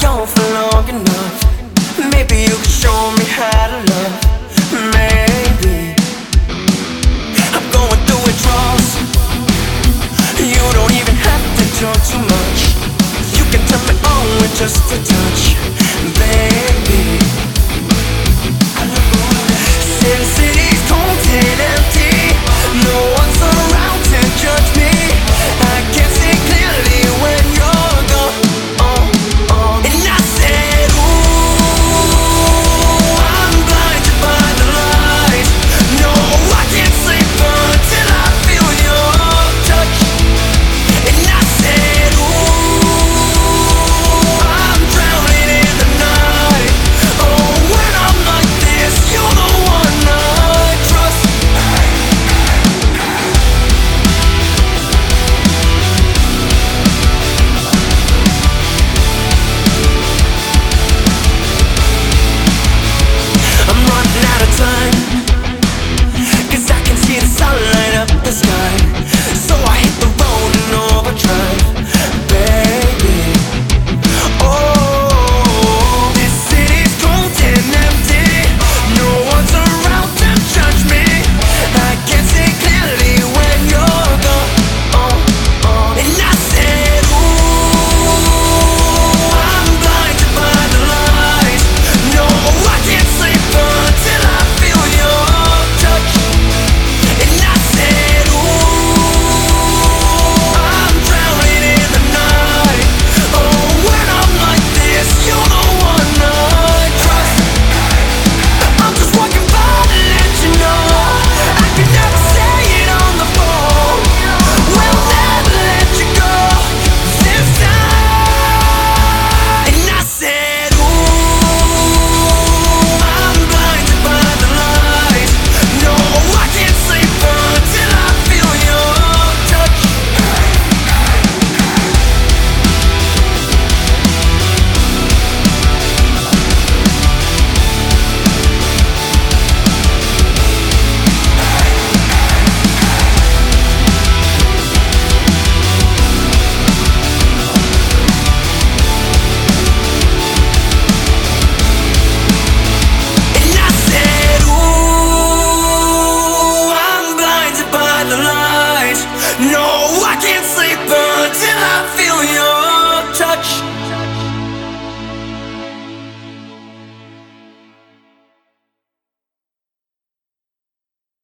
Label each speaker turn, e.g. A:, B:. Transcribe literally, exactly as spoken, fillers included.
A: on for long enough. Maybe you could show me how to love. Maybe I'm going through withdrawals. You don't even have to talk too much. You can turn me on with just a touch, baby.